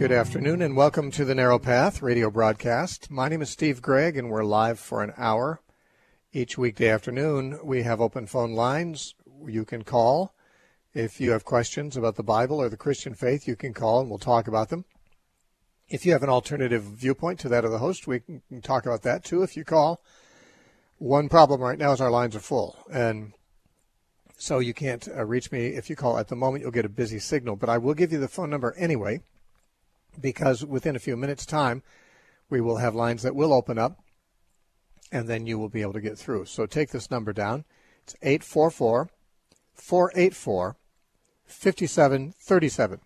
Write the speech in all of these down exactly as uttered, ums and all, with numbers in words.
Good afternoon and welcome to the Narrow Path radio broadcast. My name is Steve Gregg and we're live for an hour. Each weekday afternoon we have open phone lines. You can call. If you have questions about the Bible or the Christian faith, you can call and we'll talk about them. If you have an alternative viewpoint to that of the host, we can talk about that too if you call. One problem right now is our lines are full, and so you can't uh, reach me if you call. At the moment, you'll get a busy signal, but I will give you the phone number anyway, because within a few minutes' time, we will have lines that will open up, and then you will be able to get through. So take this number down. It's eight four four, four eight four, five seven three seven.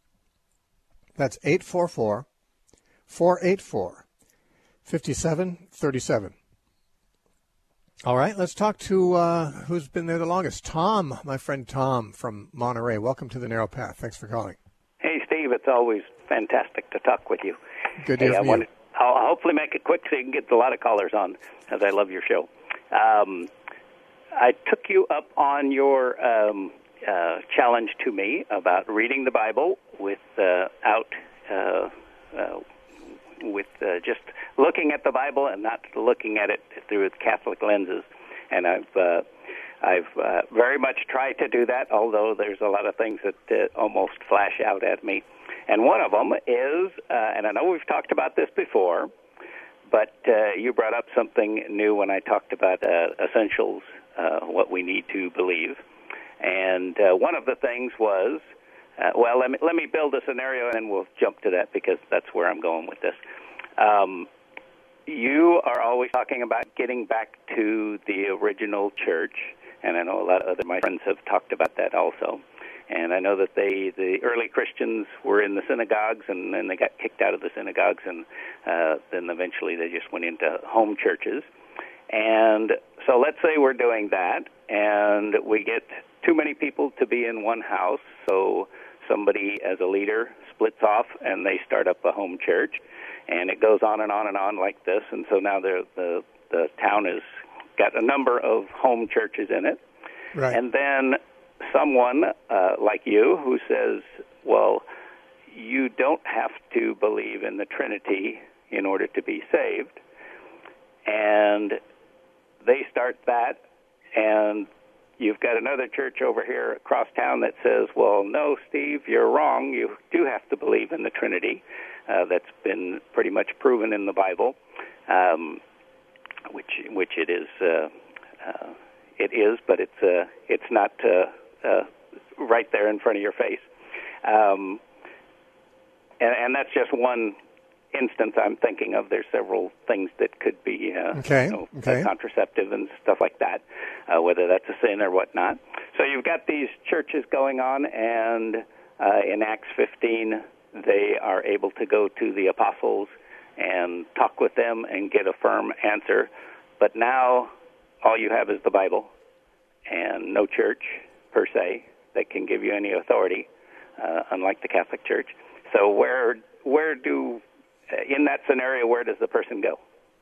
That's eight four four, four eight four, five seven three seven. All right, let's talk to uh, who's been there the longest. Tom, my friend Tom from Monterey. Welcome to the Narrow Path. Thanks for calling. Hey, Steve. It's always fantastic to talk with you. Good to hey, hear from I wanted, you. I'll hopefully make it quick so you can get a lot of callers on, as I love your show. Um, I took you up on your um, uh, challenge to me about reading the Bible without uh, uh, with uh, just looking at the Bible and not looking at it through its Catholic lenses. And I've uh, I've uh, very much tried to do that, although there's a lot of things that uh, almost flash out at me. And one of them is, uh, and I know we've talked about this before, but uh, you brought up something new when I talked about uh, essentials, uh, what we need to believe. And uh, one of the things was, uh, well, let me, let me build a scenario and then we'll jump to that because that's where I'm going with this. Um, you are always talking about getting back to the original church, and I know a lot of other my friends have talked about that also. And I know that they, the early Christians were in the synagogues, and then they got kicked out of the synagogues, and uh, then eventually they just went into home churches. And so let's say we're doing that, and we get too many people to be in one house, so somebody as a leader splits off, and they start up a home church, and it goes on and on and on like this, and so now the the, the town has got a number of home churches in it. Right. And then someone uh, like you who says, well, you don't have to believe in the Trinity in order to be saved. And they start that, and you've got another church over here across town that says, well, no, Steve, you're wrong. You do have to believe in the Trinity. Uh, that's been pretty much proven in the Bible, um, which which it is. Uh, uh, it is, but it's uh, it's not uh, uh, right there in front of your face. Um, and, and that's just one instance I'm thinking of. There's several things that could be uh, okay. you know, okay. contraceptive and stuff like that, uh, whether that's a sin or whatnot. So you've got these churches going on, and uh, in Acts fifteen, they are able to go to the apostles and talk with them and get a firm answer. But now all you have is the Bible and no church, per se, that can give you any authority, uh, unlike the Catholic Church. So where where do, in that scenario, where does the person go?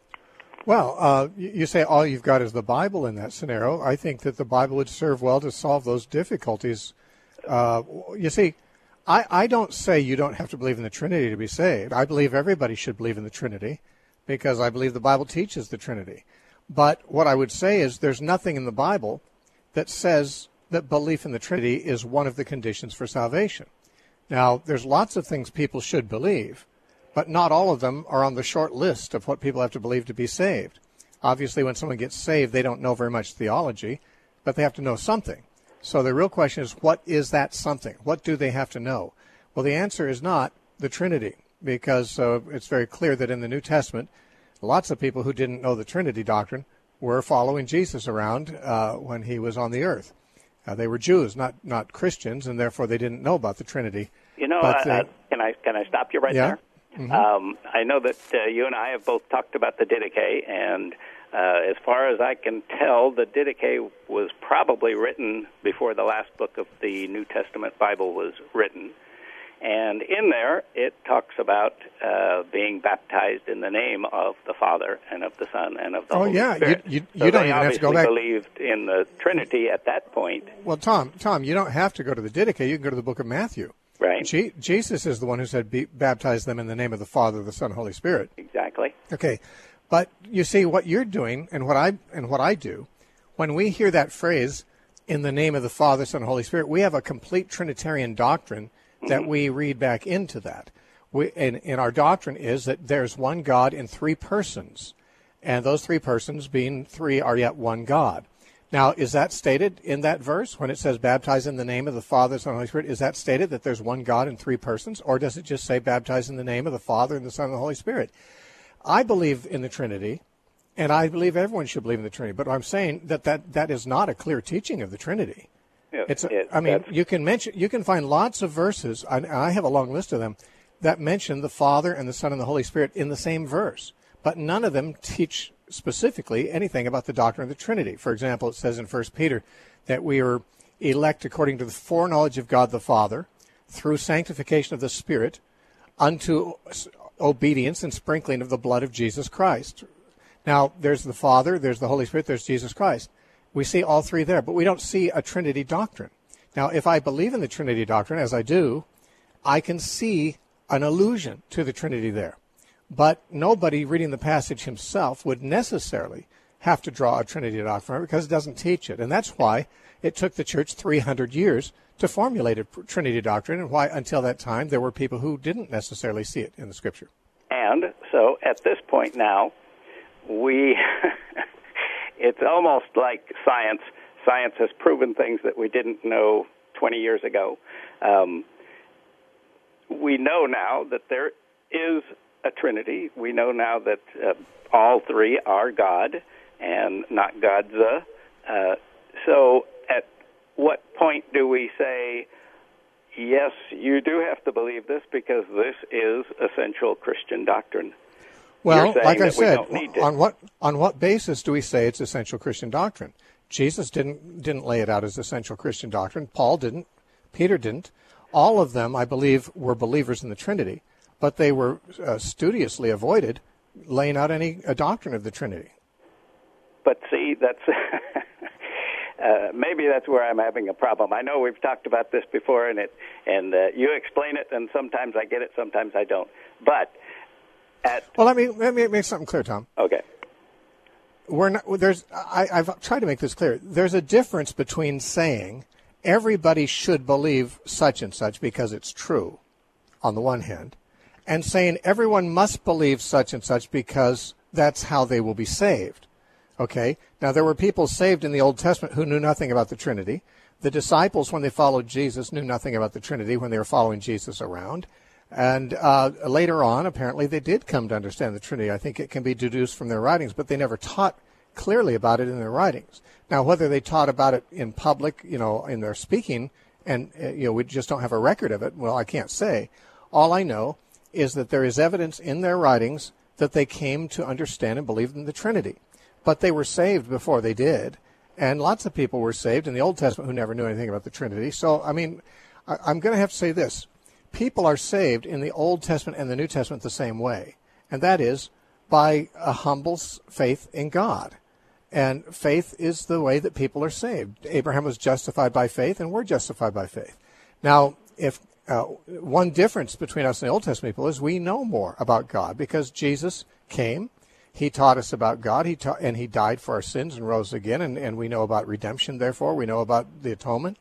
Well, uh, you say all you've got is the Bible in that scenario. I think that the Bible would serve well to solve those difficulties. Uh, you see, I, I don't say you don't have to believe in the Trinity to be saved. I believe everybody should believe in the Trinity because I believe the Bible teaches the Trinity. But what I would say is there's nothing in the Bible that says that belief in the Trinity is one of the conditions for salvation. Now, there's lots of things people should believe, but not all of them are on the short list of what people have to believe to be saved. Obviously, when someone gets saved, they don't know very much theology, but they have to know something. So the real question is, what is that something? What do they have to know? Well, the answer is not the Trinity, because uh, it's very clear that in the New Testament, lots of people who didn't know the Trinity doctrine were following Jesus around uh, when he was on the earth. Uh, they were Jews, not not Christians, and therefore they didn't know about the Trinity. You know, but, uh, uh, can I can I stop you right yeah? there? Mm-hmm. Um, I know that uh, you and I have both talked about the Didache, and uh, as far as I can tell, the Didache was probably written before the last book of the New Testament Bible was written. And in there, it talks about uh, being baptized in the name of the Father and of the Son and of the oh, Holy yeah. Spirit. You, you, so you don't they even have to go obviously back. believed in the Trinity at that point. Well, Tom, Tom, you don't have to go to the Didache. You can go to the book of Matthew. Right. Je- Jesus is the one who said, Be- baptize them in the name of the Father, the Son, and Holy Spirit. Exactly. Okay. But you see, what you're doing and what I and what I do, when we hear that phrase, in the name of the Father, Son, and Holy Spirit, we have a complete Trinitarian doctrine that mm-hmm. we read back into that. We, and, and our doctrine is that there's one God in three persons, and those three persons being three are yet one God. Now, is that stated in that verse when it says baptize in the name of the Father, Son, and Holy Spirit? Is that stated that there's one God in three persons, or does it just say baptize in the name of the Father and the Son and the Holy Spirit? I believe in the Trinity, and I believe everyone should believe in the Trinity, but I'm saying that that, that is not a clear teaching of the Trinity. Yeah, it's a, it, I mean, you can mention, you can find lots of verses, and I have a long list of them, that mention the Father and the Son and the Holy Spirit in the same verse, but none of them teach specifically anything about the doctrine of the Trinity. For example, it says in First Peter that we are elect according to the foreknowledge of God the Father through sanctification of the Spirit unto obedience and sprinkling of the blood of Jesus Christ. Now, there's the Father, there's the Holy Spirit, there's Jesus Christ. We see all three there, but we don't see a Trinity doctrine. Now, if I believe in the Trinity doctrine, as I do, I can see an allusion to the Trinity there. But nobody reading the passage himself would necessarily have to draw a Trinity doctrine because it doesn't teach it. And that's why it took the church three hundred years to formulate a Trinity doctrine, and why until that time there were people who didn't necessarily see it in the Scripture. And so at this point now, we it's almost like science. Science has proven things that we didn't know twenty years ago. Um, we know now that there is a Trinity. We know now that uh, all three are God and not God's. Uh, so at what point do we say, yes, you do have to believe this because this is essential Christian doctrine? Well, like I said, on what on what basis do we say it's essential Christian doctrine? Jesus didn't didn't lay it out as essential Christian doctrine. Paul didn't. Peter didn't. All of them, I believe, were believers in the Trinity, but they were uh, studiously avoided laying out any a doctrine of the Trinity. But see, that's uh, maybe that's where I'm having a problem. I know we've talked about this before, and it and uh, you explain it, and sometimes I get it, sometimes I don't. But at well, let me let me make something clear, Tom. Okay. We're not. There's. I, I've tried to make this clear. There's a difference between saying everybody should believe such and such because it's true, on the one hand, and saying everyone must believe such and such because that's how they will be saved. Okay? Now, there were people saved in the Old Testament who knew nothing about the Trinity. The disciples, when they followed Jesus, knew nothing about the Trinity when they were following Jesus around. And uh, later on, apparently, they did come to understand the Trinity. I think it can be deduced from their writings, but they never taught clearly about it in their writings. Now, whether they taught about it in public, you know, in their speaking, and, uh, you know, we just don't have a record of it, well, I can't say. All I know is that there is evidence in their writings that they came to understand and believe in the Trinity. But they were saved before they did, and lots of people were saved in the Old Testament who never knew anything about the Trinity. So, I mean, I, I'm going to have to say this. People are saved in the Old Testament and the New Testament the same way, and that is by a humble faith in God. And faith is the way that people are saved. Abraham was justified by faith, and we're justified by faith. Now, if uh, one difference between us and the Old Testament people is we know more about God because Jesus came. He taught us about God, he taught, and he died for our sins and rose again, and, and we know about redemption, therefore. We know about the atonement.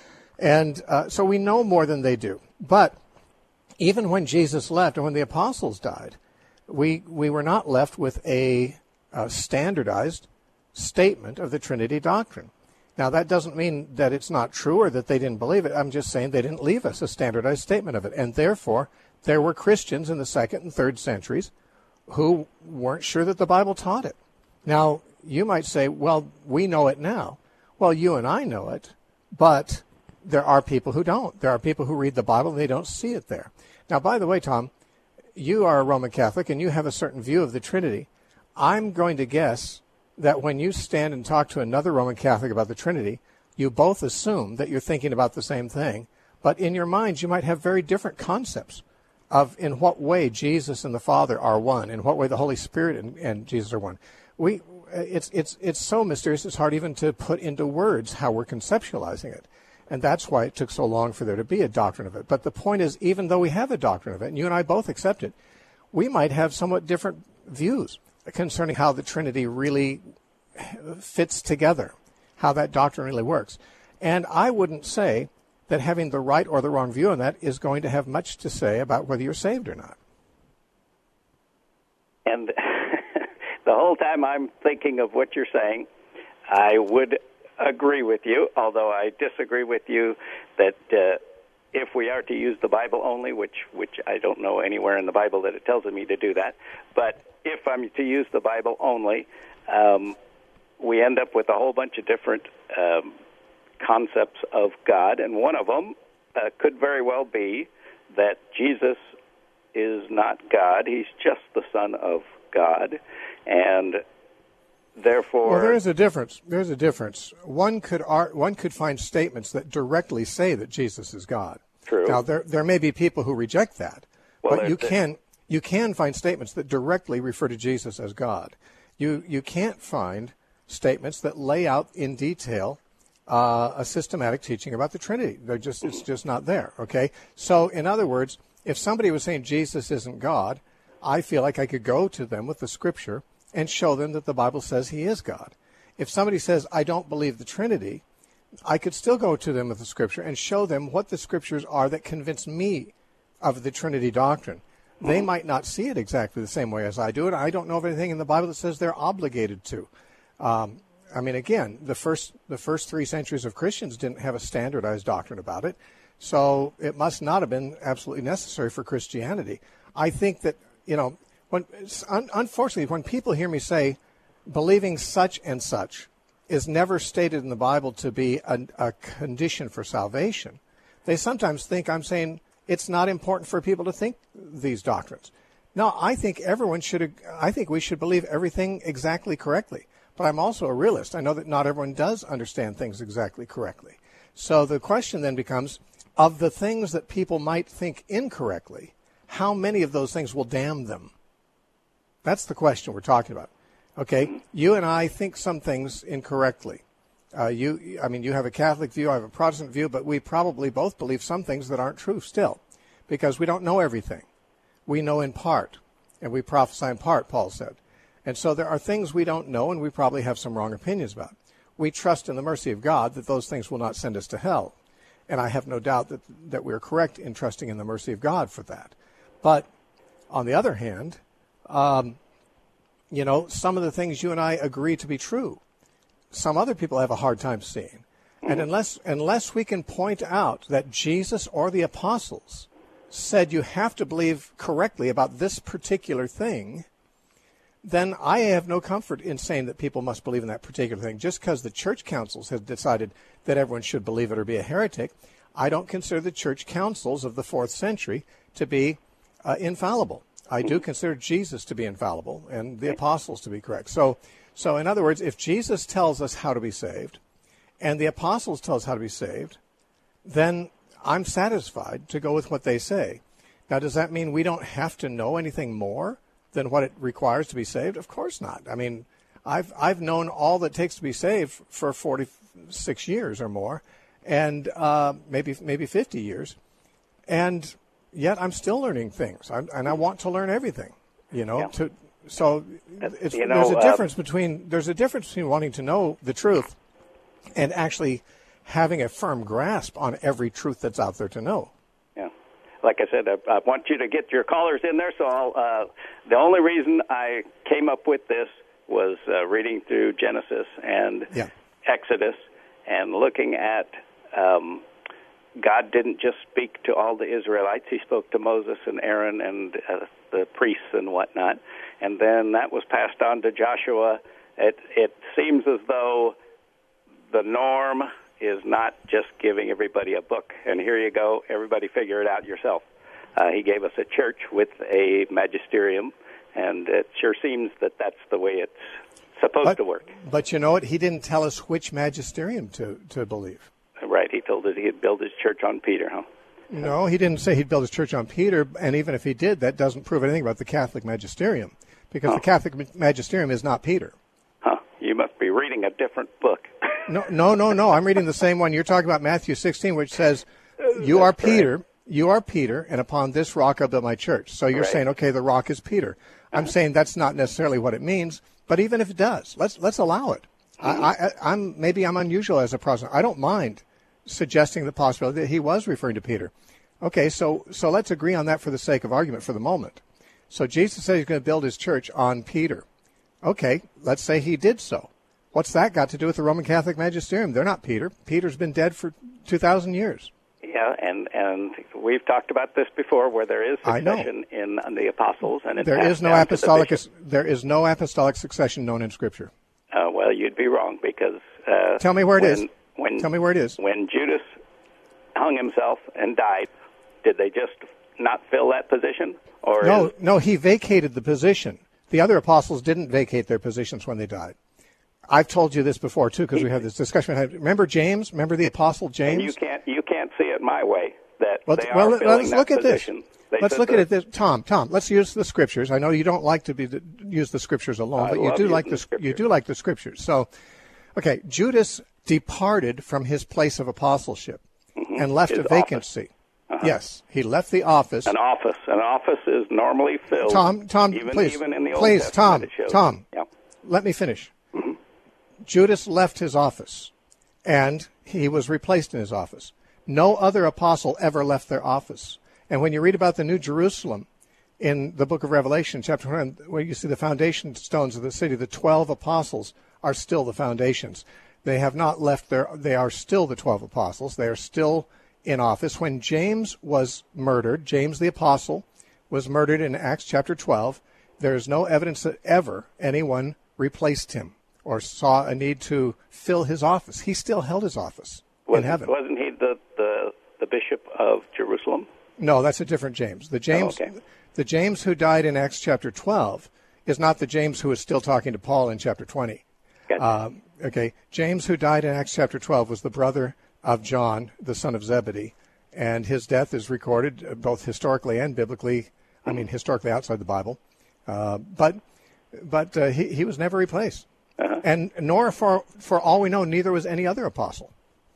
And uh, so we know more than they do. But even when Jesus left and when the apostles died, we we were not left with a, a standardized statement of the Trinity doctrine. Now, that doesn't mean that it's not true or that they didn't believe it. I'm just saying they didn't leave us a standardized statement of it. And therefore, there were Christians in the second and third centuries who weren't sure that the Bible taught it. Now, you might say, well, we know it now. Well, you and I know it, but there are people who don't. There are people who read the Bible and they don't see it there. Now, by the way, Tom, you are a Roman Catholic and you have a certain view of the Trinity. I'm going to guess that when you stand and talk to another Roman Catholic about the Trinity, you both assume that you're thinking about the same thing, but in your minds you might have very different concepts of in what way Jesus and the Father are one, in what way the Holy Spirit and, and Jesus are one. We, it's it's it's so mysterious it's hard even to put into words how we're conceptualizing it. And that's why it took so long for there to be a doctrine of it. But the point is, even though we have a doctrine of it, and you and I both accept it, we might have somewhat different views concerning how the Trinity really fits together, how that doctrine really works. And I wouldn't say that having the right or the wrong view on that is going to have much to say about whether you're saved or not. And the whole time I'm thinking of what you're saying, I would agree with you, although I disagree with you that uh, if we are to use the Bible only, which which I don't know anywhere in the Bible that it tells me to do that, but if I'm to use the Bible only, um, we end up with a whole bunch of different um, concepts of God, and one of them uh, could very well be that Jesus is not God. He's just the Son of God, and therefore... Well, there is a difference. There's a difference. One could art, one could find statements that directly say that Jesus is God. True. Now, there there may be people who reject that, well, but you the, can you can find statements that directly refer to Jesus as God. You you can't find statements that lay out in detail uh, a systematic teaching about the Trinity. They're just it's just not there. Okay. So, in other words, if somebody was saying Jesus isn't God, I feel like I could go to them with the Scripture and show them that the Bible says he is God. If somebody says, I don't believe the Trinity, I could still go to them with the Scripture and show them what the Scriptures are that convince me of the Trinity doctrine. They might not see it exactly the same way as I do it. I don't know of anything in the Bible that says they're obligated to. Um, I mean, again, the first the first three centuries of Christians didn't have a standardized doctrine about it, so it must not have been absolutely necessary for Christianity. I think that, you know, when un, unfortunately, when people hear me say believing such and such is never stated in the Bible to be a, a condition for salvation, they sometimes think I'm saying it's not important for people to think these doctrines. No, I think everyone should, I think we should believe everything exactly correctly. But I'm also a realist. I know that not everyone does understand things exactly correctly. So the question then becomes, of the things that people might think incorrectly, how many of those things will damn them? That's the question we're talking about. Okay, you and I think some things incorrectly. Uh, you, I mean, you have a Catholic view, I have a Protestant view, but we probably both believe some things that aren't true still, because we don't know everything. We know in part, and we prophesy in part, Paul said. And so there are things we don't know, and we probably have some wrong opinions about. We trust in the mercy of God that those things will not send us to hell. And I have no doubt that, that we're correct in trusting in the mercy of God for that. But on the other hand, um, you know, some of the things you and I agree to be true, some other people have a hard time seeing. And unless unless we can point out that Jesus or the apostles said you have to believe correctly about this particular thing, then I have no comfort in saying that people must believe in that particular thing. Just because the church councils have decided that everyone should believe it or be a heretic, I don't consider the church councils of the fourth century to be uh, infallible. I do consider Jesus to be infallible and the apostles to be correct. So, so in other words, if Jesus tells us how to be saved and the apostles tell us how to be saved, then I'm satisfied to go with what they say. Now, does that mean we don't have to know anything more than what it requires to be saved? Of course not. I mean, I've I've known all that it takes to be saved for forty-six years or more, and uh, maybe maybe fifty years, and yet I'm still learning things, I'm, and I want to learn everything. You know, yeah. to so it's, you know, there's a uh, difference between there's a difference between wanting to know the truth and actually having a firm grasp on every truth that's out there to know. Yeah. Like I said, I, I want you to get your callers in there, so I'll, uh, the only reason I came up with this was uh, reading through Genesis and yeah. Exodus and looking at um, God didn't just speak to all the Israelites. He spoke to Moses and Aaron and uh, the priests and whatnot, and then that was passed on to Joshua. It, it seems as though the norm is not just giving everybody a book, and here you go, everybody figure it out yourself. Uh, he gave us a church with a magisterium, and it sure seems that that's the way it's supposed but, to work. But you know what? He didn't tell us which magisterium to, to believe. Right, he told us he'd build his church on Peter, huh? No, he didn't say he'd build his church on Peter, and even if he did, that doesn't prove anything about the Catholic magisterium, because huh. the Catholic magisterium is not Peter. Huh, you must be reading a different book. No, no, no, no. I'm reading the same one. You're talking about Matthew sixteen, which says, you are Peter, you are Peter, and upon this rock I'll build my church. So you're right. saying, okay, the rock is Peter. I'm uh-huh. saying that's not necessarily what it means, but even if it does, let's let's allow it. Mm-hmm. I, I, I'm maybe I'm unusual as a Protestant. I don't mind suggesting the possibility that he was referring to Peter. Okay, so so let's agree on that for the sake of argument for the moment. So Jesus said he's going to build his church on Peter. Okay, let's say he did so. What's that got to do with the Roman Catholic magisterium? They're not Peter. Peter's been dead for two thousand years. Yeah, and, and we've talked about this before, where there is succession in the apostles, and it's there is no apostolic. The there is no apostolic succession known in Scripture. Uh, well, you'd be wrong because uh, tell me where it when, is. When, tell me where it is. When Judas hung himself and died, did they just not fill that position? Or no, is... no, he vacated the position. The other apostles didn't vacate their positions when they died. I've told you this before too, because we had this discussion. Remember James? Remember the apostle James? And you can't you can't see it my way that well, they are well, filling let's that look at position. this. They let's look the, at it. This, Tom, Tom, let's use the scriptures. I know you don't like to be the, use the scriptures alone, I but you do like the, the you do like the scriptures. So, okay, Judas departed from his place of apostleship mm-hmm. and left his a vacancy. Uh-huh. Yes, he left the office. An office. An office is normally filled. Tom, Tom, even, please, even in the Old please, Testament, Tom, Tom, yeah. let me finish. Mm-hmm. Judas left his office, and he was replaced in his office. No other apostle ever left their office. And when you read about the New Jerusalem in the book of Revelation, chapter one, where you see the foundation stones of the city, the twelve apostles are still the foundations. They have not left their, they are still the twelve apostles. They are still in office. When James was murdered, James the apostle was murdered in Acts chapter twelve, there is no evidence that ever anyone replaced him or saw a need to fill his office. He still held his office wasn't, in heaven. Wasn't he the, the, the bishop of Jerusalem? No, that's a different James. The James, oh, okay. the James who died in Acts chapter twelve is not the James who is still talking to Paul in chapter twenty. Gotcha. Um, okay, James who died in Acts chapter twelve was the brother of John, the son of Zebedee, and his death is recorded uh, both historically and biblically. Mm-hmm. I mean, historically outside the Bible, uh, but but uh, he he was never replaced, uh-huh. and nor for for all we know, neither was any other apostle.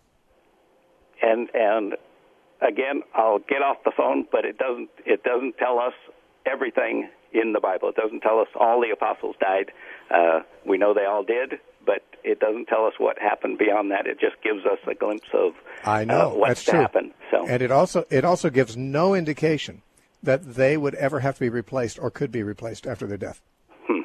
And and again, I'll get off the phone, but it doesn't it doesn't tell us everything in the Bible. It doesn't tell us all the apostles died. Uh, we know they all did, but it doesn't tell us what happened beyond that. It just gives us a glimpse of I know, uh, what's that's to true. happen. So, and it also it also gives no indication that they would ever have to be replaced or could be replaced after their death. Hmm.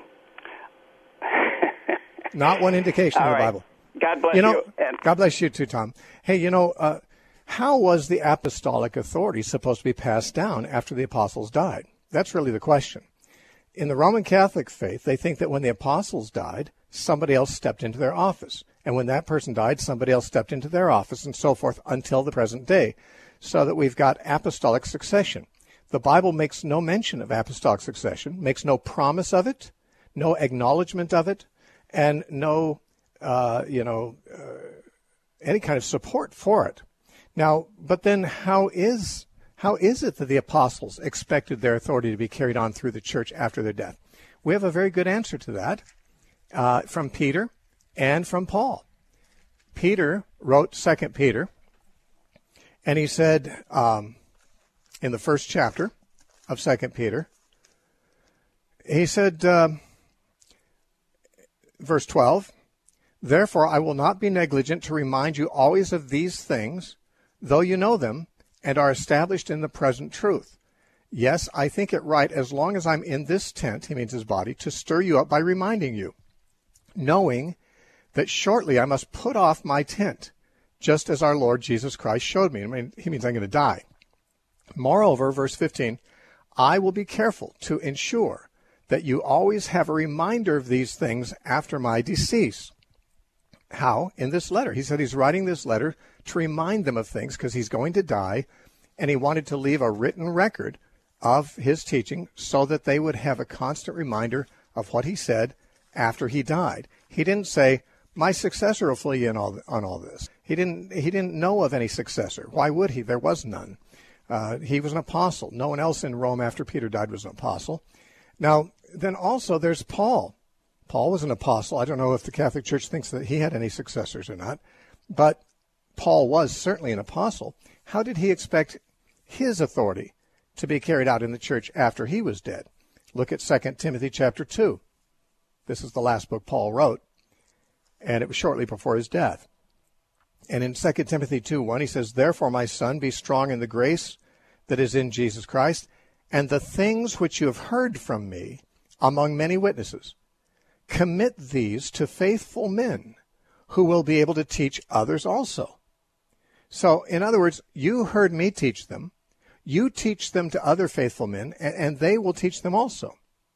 Not one indication all in the right. Bible. God bless you. Know, you. And God bless you too, Tom. Hey, you know, uh, how was the apostolic authority supposed to be passed down after the apostles died? That's really the question. In the Roman Catholic faith, they think that when the apostles died, somebody else stepped into their office. And when that person died, somebody else stepped into their office, and so forth until the present day, so that we've got apostolic succession. The Bible makes no mention of apostolic succession, makes no promise of it, no acknowledgement of it, and no, uh, you know, uh, any kind of support for it. Now, but then how is how is it that the apostles expected their authority to be carried on through the church after their death? We have a very good answer to that uh, from Peter and from Paul. Peter wrote Second Peter, and he said um, in the first chapter of Second Peter, he said, uh, verse twelve, "Therefore I will not be negligent to remind you always of these things, though you know them, and are established in the present truth. Yes, I think it right, as long as I'm in this tent," he means his body, "to stir you up by reminding you, knowing that shortly I must put off my tent, just as our Lord Jesus Christ showed me." I mean, he means I'm going to die. "Moreover," verse fifteen, "I will be careful to ensure that you always have a reminder of these things after my decease." How? In this letter. He said he's writing this letter to remind them of things because he's going to die, and he wanted to leave a written record of his teaching so that they would have a constant reminder of what he said after he died. He didn't say, "My successor will fill you in all, on all this." He didn't, he didn't know of any successor. Why would he? There was none. Uh, he was an apostle. No one else in Rome after Peter died was an apostle. Now, then also there's Paul. Paul was an apostle. I don't know if the Catholic Church thinks that he had any successors or not, but Paul was certainly an apostle. How did he expect his authority to be carried out in the church after he was dead? Look at Second Timothy chapter two. This is the last book Paul wrote, and it was shortly before his death. And in Second Timothy two one, he says, "Therefore, my son, be strong in the grace that is in Jesus Christ, and the things which you have heard from me among many witnesses, commit these to faithful men who will be able to teach others also." So, in other words, you heard me teach them. You teach them to other faithful men, and, and they will teach them also.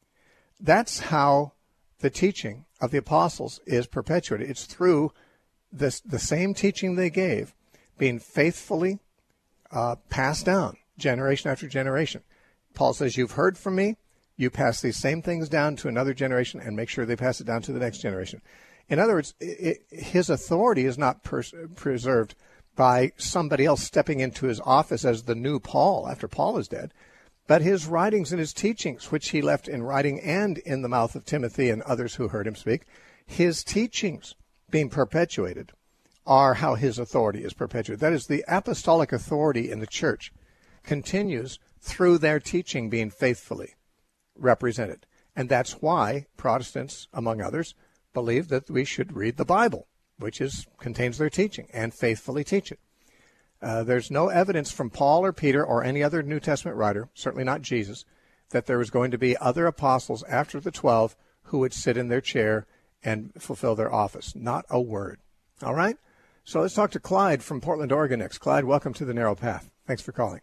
That's how the teaching of the apostles is perpetuated. It's through this, the same teaching they gave being faithfully uh, passed down generation after generation. Paul says, you've heard from me. You pass these same things down to another generation and make sure they pass it down to the next generation. In other words, it, his authority is not pers- preserved by somebody else stepping into his office as the new Paul after Paul is dead, but his writings and his teachings, which he left in writing and in the mouth of Timothy and others who heard him speak, his teachings being perpetuated are how his authority is perpetuated. That is, the apostolic authority in the church continues through their teaching being faithfully represented. And that's why Protestants, among others, believe that we should read the Bible, which is contains their teaching, and faithfully teach it. Uh, there's no evidence from Paul or Peter or any other New Testament writer, certainly not Jesus, that there was going to be other apostles after the twelve who would sit in their chair and fulfill their office. Not a word. All right? So let's talk to Clyde from Portland, Oregon next. Clyde, welcome to the Narrow Path. Thanks for calling.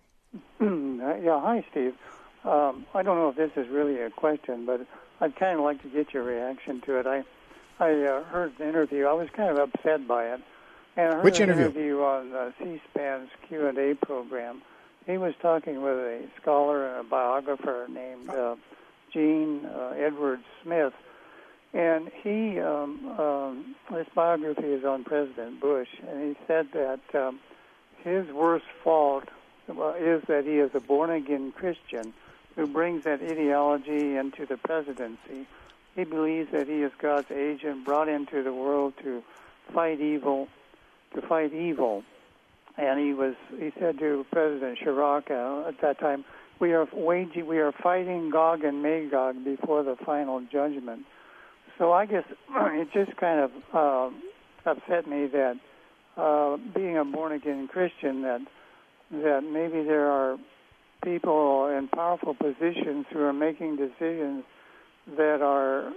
Yeah, hi, Steve. Um, I don't know if this is really a question, but I'd kind of like to get your reaction to it. I I uh, heard the interview. I was kind of upset by it. And I heard Which an interview? interview on uh, C-SPAN's Q and A program. He was talking with a scholar and a biographer named uh, Gene uh, Edward Smith. And he, um, um, this biography is on President Bush, and he said that um, his worst fault uh, is that he is a born-again Christian who brings that ideology into the presidency. He believes that he is God's agent brought into the world to fight evil, to fight evil. And he was, he said to President Chirac uh, at that time, we are waging, we are fighting Gog and Magog before the final judgment. So I guess it just kind of uh, upset me that uh, being a born-again Christian, that that maybe there are people in powerful positions who are making decisions that are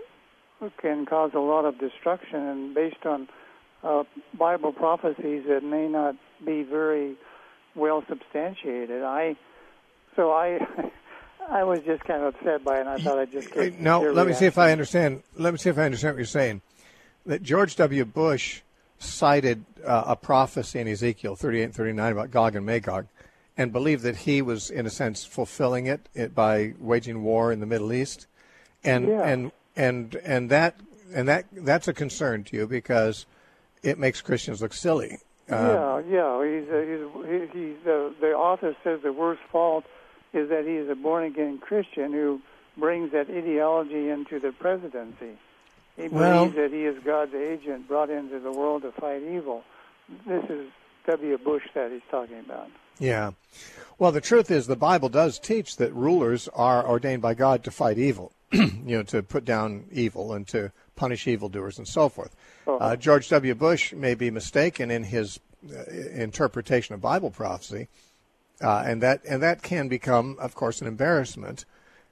can cause a lot of destruction, and based on uh, Bible prophecies that may not be very well substantiated. I so I I was just kind of upset by it, and I thought I'd just get no. your Let me see if I reaction. understand. Let me see if I understand what you're saying. That George W. Bush cited uh, a prophecy in Ezekiel thirty-eight and thirty-nine about Gog and Magog, and believed that he was, in a sense, fulfilling it, it by waging war in the Middle East. And Yeah. and and and that and that that's a concern to you because it makes Christians look silly. Yeah, yeah. He's a, he's he, he's a, the author says the worst fault is that he is a born again Christian who brings that ideology into the presidency. He Well- believes that he is God's agent brought into the world to fight evil. This is W. Bush that he's talking about. Yeah. Well, the truth is the Bible does teach that rulers are ordained by God to fight evil, you know, to put down evil and to punish evildoers and so forth. Uh-huh. Uh, George W. Bush may be mistaken in his uh, interpretation of Bible prophecy, uh, and that and that can become, of course, an embarrassment,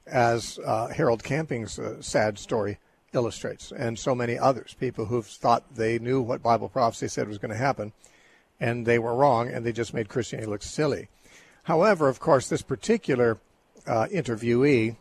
as uh, Harold Camping's uh, sad story illustrates, and so many others, people who've thought they knew what Bible prophecy said was going to happen, and they were wrong, and they just made Christianity look silly. However, of course, this particular uh, interviewee,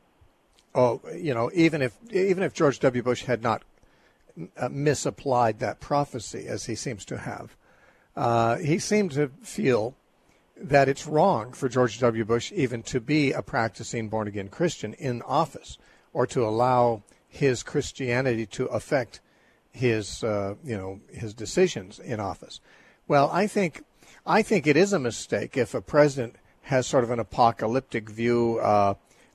oh, you know, even if even if George W. Bush had not uh, misapplied that prophecy, as he seems to have, uh, he seemed to feel that it's wrong for George W. Bush even to be a practicing born-again Christian in office, or to allow his Christianity to affect his, uh, you know, his decisions in office. Well, I think I think it is a mistake if a president has sort of an apocalyptic view, uh,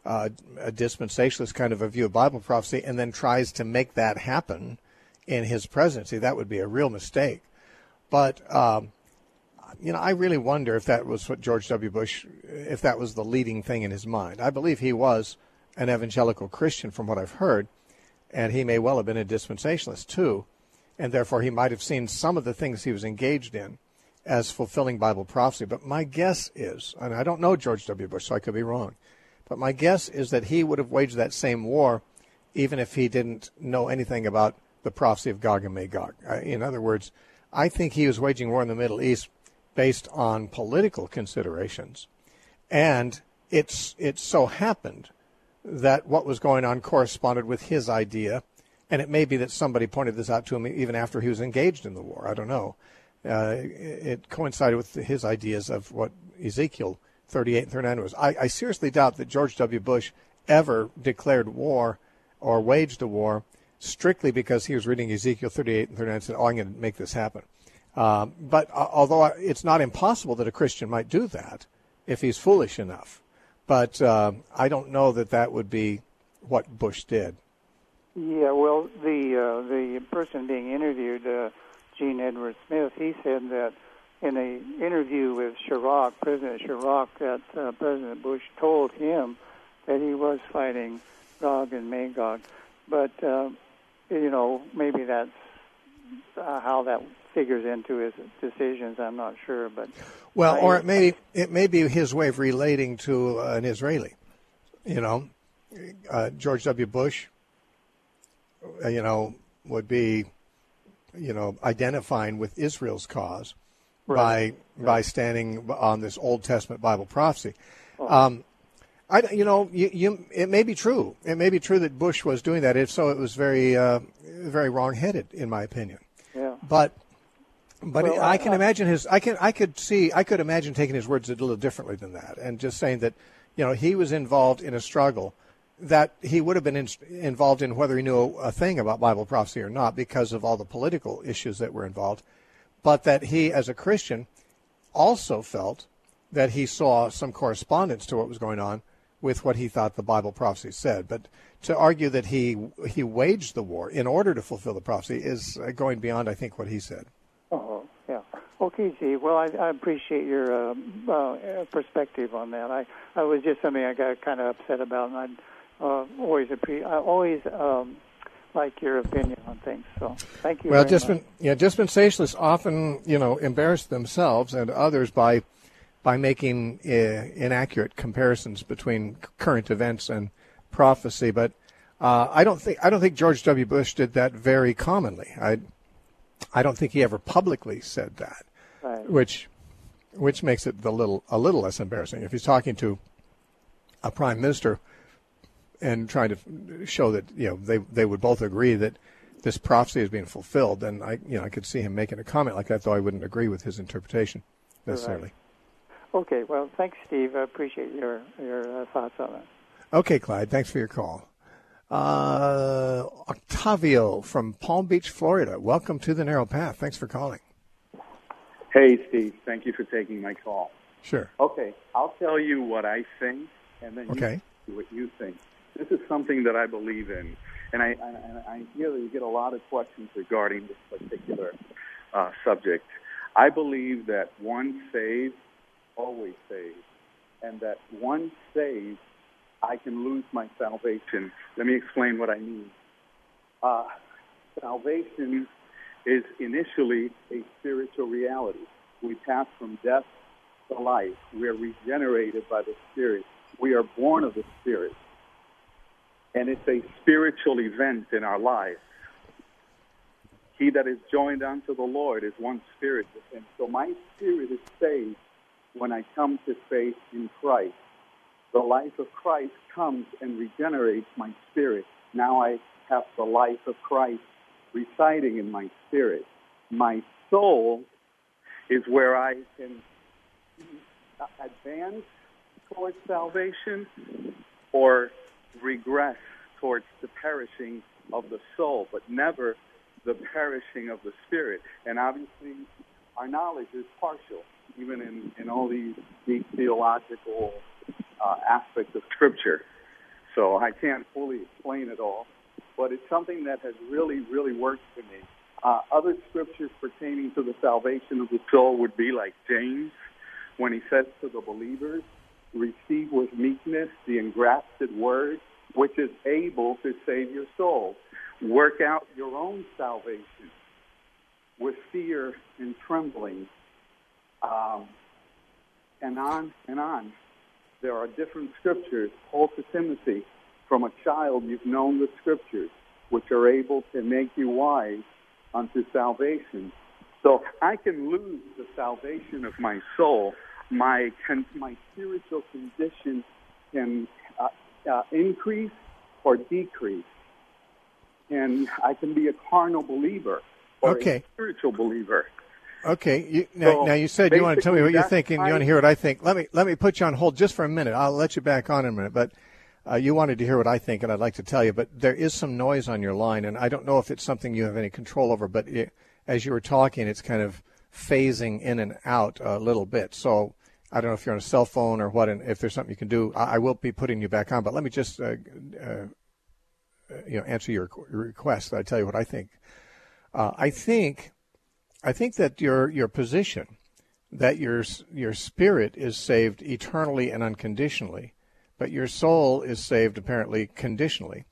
uh, a dispensationalist kind of a view of Bible prophecy and then tries to make that happen in his presidency, that would be a real mistake. But, um, you know, I really wonder if that was what George W. Bush, if that was the leading thing in his mind. I believe he was an evangelical Christian from what I've heard, and he may well have been a dispensationalist too, and therefore he might have seen some of the things he was engaged in as fulfilling Bible prophecy. But my guess is, and I don't know George W. Bush, so I could be wrong, but my guess is that he would have waged that same war even if he didn't know anything about the prophecy of Gog and Magog. In other words, I think he was waging war in the Middle East based on political considerations. And it's it so happened that what was going on corresponded with his idea. And it may be that somebody pointed this out to him even after he was engaged in the war. I don't know. Uh, it coincided with his ideas of what Ezekiel thirty-eight and thirty-nine was. I, I seriously doubt that George W. Bush ever declared war or waged a war strictly because he was reading Ezekiel thirty-eight and thirty-nine and said, oh, I'm going to make this happen. Um, but uh, although it's not impossible that a Christian might do that if he's foolish enough, but uh, I don't know that that would be what Bush did. Yeah, well, the uh, the person being interviewed, uh, Gene Edward Smith, he said that in an interview with Chirac, President Chirac, that uh, President Bush told him that he was fighting Gog and Magog. But, uh, you know, maybe that's uh, how that figures into his decisions. I'm not sure, but well, I, or it may it may be his way of relating to uh, an Israeli. You know, uh, George W. Bush, uh, you know, would be, you know, identifying with Israel's cause right. by right. by standing on this Old Testament Bible prophecy. Oh. Um, I, you know, you, you, it may be true. It may be true that Bush was doing that. If so, it was very, uh, very wrong-headed, in my opinion. Yeah. But, but well, I can uh, imagine his. I can. I could see. I could imagine taking his words a little differently than that, and just saying that, you know, he was involved in a struggle that he would have been in, involved in whether he knew a thing about Bible prophecy or not, because of all the political issues that were involved. But that he, as a Christian, also felt that he saw some correspondence to what was going on with what he thought the Bible prophecy said. But to argue that he he waged the war in order to fulfill the prophecy is going beyond, I think, what he said. Oh, yeah. Okay, Steve. Well, I, I appreciate your uh, uh, perspective on that. I, I was just something I got kind of upset about, and I uh, always appre- I always um, like your opinion on things. So thank you. Well, very dispen- much. yeah, dispensationalists often, you know, embarrass themselves and others by by making uh, inaccurate comparisons between current events and prophecy. But uh, I don't think I don't think George W. Bush did that very commonly. I I don't think he ever publicly said that, right. which which makes it a little a little less embarrassing. If he's talking to a prime minister and trying to show that, you know, they they would both agree that this prophecy is being fulfilled, then I you know I could see him making a comment like that, though I wouldn't agree with his interpretation necessarily. Right. Okay, well, thanks, Steve. I appreciate your your uh, thoughts on it. Okay, Clyde, thanks for your call. Uh, Octavio from Palm Beach, Florida. Welcome to the Narrow Path. Thanks for calling. Hey, Steve. Thank you for taking my call. Sure. Okay, I'll tell you what I think, and then okay. you what you think. This is something that I believe in, and I, I, I hear that you get a lot of questions regarding this particular uh, subject. I believe that once saved, always saved, and that once saved, I can lose my salvation. Let me explain what I mean. Uh, salvation is initially a spiritual reality. We pass from death to life. We are regenerated by the Spirit. We are born of the Spirit. And it's a spiritual event in our lives. He that is joined unto the Lord is one spirit with him. So my spirit is saved when I come to faith in Christ. The life of Christ comes and regenerates my spirit. Now I have the life of Christ residing in my spirit. My soul is where I can advance towards salvation or regress towards the perishing of the soul, but never the perishing of the spirit. And obviously, our knowledge is partial, even in, in all these deep theological uh, aspects of Scripture. so I can't fully explain it all. But it's something that has really, really worked for me. Uh, other scriptures pertaining to the salvation of the soul would be like James, when he says to the believers, receive with meekness the engrafted word, which is able to save your soul. Work out your own salvation with fear and trembling, um, and on and on. There are different scriptures. Paul to Timothy, from a child you've known the scriptures, which are able to make you wise unto salvation. So I can lose the salvation of my soul. My con- my spiritual condition can uh, uh, increase or decrease. And I can be a carnal believer or okay. a spiritual believer. Okay. You, now, so now you said you want to tell me what you're thinking. You want to hear what I think. Let me let me put you on hold just for a minute. I'll let you back on in a minute. But uh, you wanted to hear what I think, and I'd like to tell you. But there is some noise on your line, and I don't know if it's something you have any control over. But it, as you were talking, it's kind of phasing in and out a little bit. So I don't know if you're on a cell phone or what, and if there's something you can do. I, I will be putting you back on. But let me just uh, uh, you know answer your request. I tell you what I think. Uh, I think. I think that your your position, that your your spirit is saved eternally and unconditionally, but your soul is saved apparently conditionally,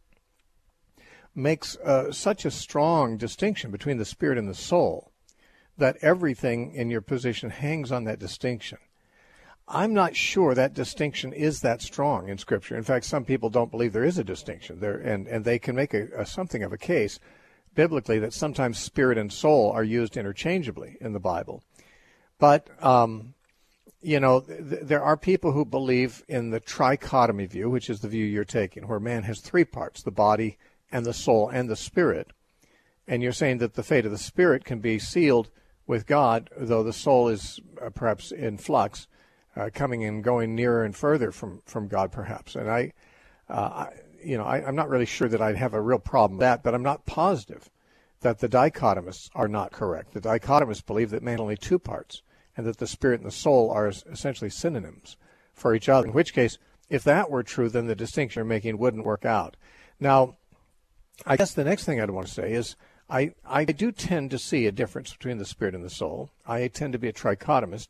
makes uh, such a strong distinction between the spirit and the soul that everything in your position hangs on that distinction. I'm not sure that distinction is that strong in Scripture. In fact, some people don't believe there is a distinction there, and, and they can make a, a something of a case biblically that sometimes spirit and soul are used interchangeably in the Bible. But, um, you know, th- there are people who believe in the trichotomy view, which is the view you're taking, where man has three parts, the body and the soul and the spirit. And you're saying that the fate of the spirit can be sealed with God, though the soul is uh, perhaps in flux, uh, coming and going nearer and further from, from God, perhaps. And I, uh, I You know, I, I'm not really sure that I'd have a real problem with that, but I'm not positive that the dichotomists are not correct. The dichotomists believe that man has only two parts, and that the spirit and the soul are essentially synonyms for each other, in which case, if that were true, then the distinction you're making wouldn't work out. Now, I guess the next thing I'd want to say is I, I do tend to see a difference between the spirit and the soul. I tend to be a trichotomist,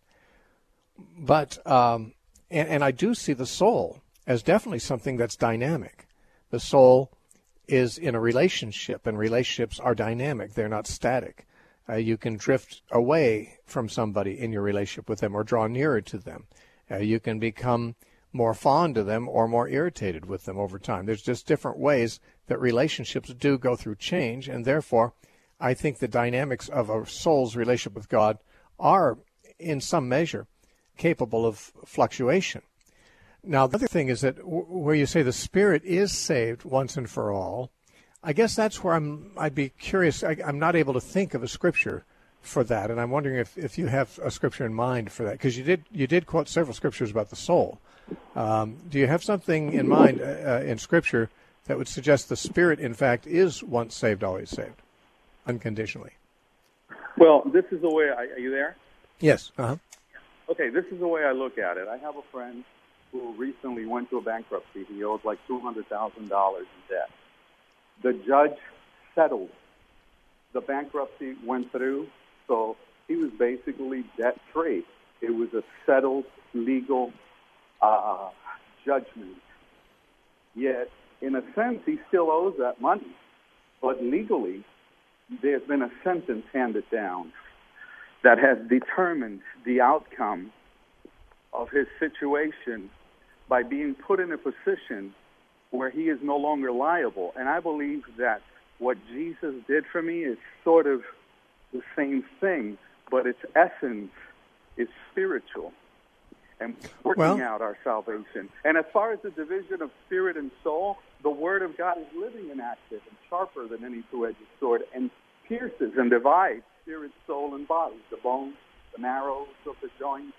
but um, and, and I do see the soul as definitely something that's dynamic. The soul is in a relationship, and relationships are dynamic. They're not static. Uh, you can drift away from somebody in your relationship with them or draw nearer to them. Uh, you can become more fond of them or more irritated with them over time. There's just different ways that relationships do go through change, and therefore I think the dynamics of a soul's relationship with God are, in some measure, capable of fluctuation. Now, the other thing is that w- where you say the spirit is saved once and for all, I guess that's where I'm, I'd be curious. I, I'm not able to think of a scripture for that, and I'm wondering if, if you have a scripture in mind for that, because you did you did quote several scriptures about the soul. Um, do you have something in mind uh, in Scripture that would suggest the spirit, in fact, is once saved, always saved, unconditionally? Well, this is the way I, are you there? Yes. Uh-huh. Okay, this is the way I look at it. I have a friend who recently went to a bankruptcy. He owed like two hundred thousand dollars in debt. The judge settled. The bankruptcy went through, so he was basically debt-free. It was a settled legal uh, judgment. Yet, in a sense, he still owes that money. But legally, there's been a sentence handed down that has determined the outcome of his situation by being put in a position where he is no longer liable. And I believe that what Jesus did for me is sort of the same thing, but its essence is spiritual and working well, out our salvation. And as far as the division of spirit and soul, the Word of God is living and active and sharper than any two-edged sword and pierces and divides spirit, soul, and body, the bones, the marrows of the joints.